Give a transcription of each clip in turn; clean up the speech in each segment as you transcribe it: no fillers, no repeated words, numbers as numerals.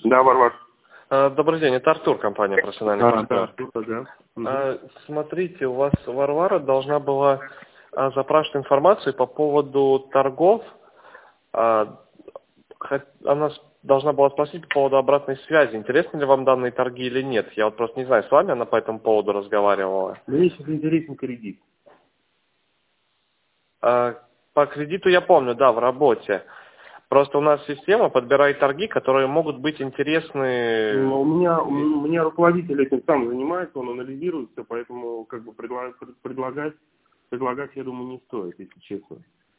Да, Варвар. Добрый день, это Артур, компания «Профессиональный партнер». Да, Артур, да. Смотрите, у вас Варвара должна была запрашивать информацию по поводу торгов. Она должна была спросить по поводу обратной связи. Интересны ли вам данные торги или нет? Я вот просто не знаю, с вами она по этому поводу разговаривала. Мне сейчас интересен кредит. По кредиту я помню, да, в работе. Просто у нас система подбирает торги, которые могут быть интересны. У меня руководитель этим сам занимается, он анализирует все, поэтому как бы предлагать, я думаю, не стоит, если честно.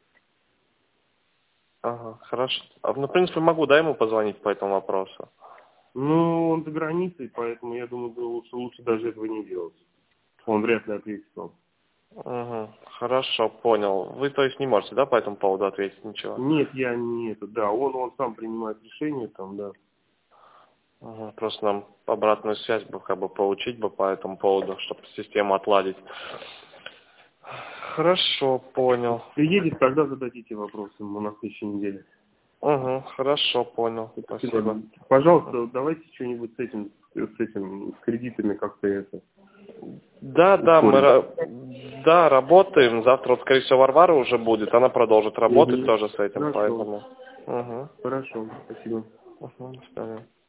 Ага, хорошо. В принципе, могу, да, ему позвонить по этому вопросу? Ну, он за границей, поэтому я думаю, лучше даже этого не делать. Он вряд ли ответит вам. Угу, хорошо, понял. Вы, то есть, не можете, да, по этому поводу ответить ничего? Нет, я не это, да, он сам принимает решение там, да. Угу, просто нам обратную связь бы как бы получить бы по этому поводу, чтобы систему отладить. Хорошо, понял. Приедет, тогда зададите вопросы ему на следующей неделе. Угу, хорошо, понял. Спасибо. Пожалуйста, давайте что-нибудь с кредитами как-то это. Да, мы работаем. Завтра, вот, скорее всего, Варвара уже будет. Она продолжит работать тоже с этим, Хорошо. поэтому. Угу. Хорошо, спасибо. Угу, до свидания.